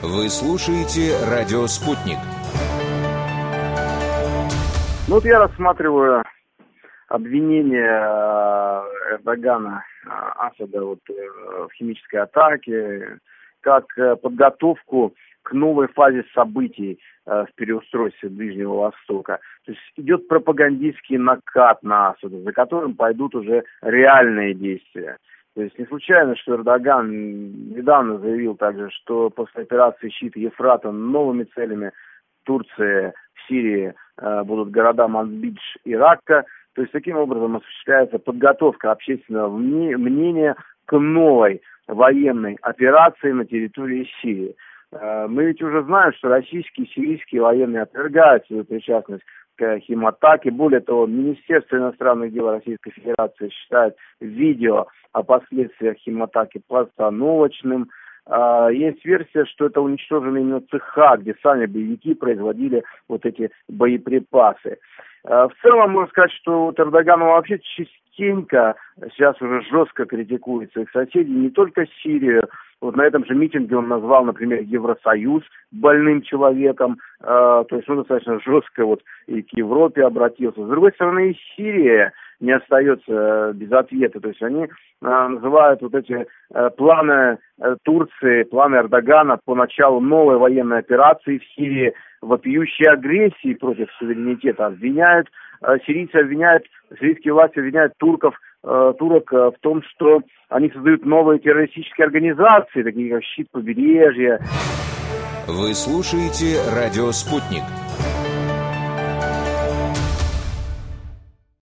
Вы слушаете «Радио Спутник». Ну вот я рассматриваю обвинение Эрдогана Асада в химической атаке как подготовку к новой фазе событий в переустройстве Ближнего Востока. То есть идет пропагандистский накат на Асада, за которым пойдут уже реальные действия. То есть не случайно, что Эрдоган недавно заявил также, что после операции «Щит Ефрата» новыми целями Турции в Сирии будут города Манбидж и Ракка. То есть таким образом осуществляется подготовка общественного мнения к новой военной операции на территории Сирии. Мы ведь уже знаем, что российские и сирийские военные отвергают свою причастность к химатаке. Более того, Министерство иностранных дел Российской Федерации считает видео о последствиях химатаки постановочным. Есть версия, что это уничтожены именно цеха, где сами боевики производили вот эти боеприпасы. В целом, можно сказать, что Эрдоган вообще частенько сейчас уже жестко критикует своих соседей, не только Сирию. Вот на этом же митинге он назвал, например, Евросоюз больным человеком, то есть он достаточно жестко и к Европе обратился. С другой стороны, и Сирия не остается без ответа, то есть они называют эти планы Турции, планы Эрдогана по началу новой военной операции в Сирии вопиющей агрессии против суверенитета. Сирийские власти обвиняют турок в том, что они создают новые террористические организации, такие как «Щит побережья». Вы слушаете «Радио Спутник».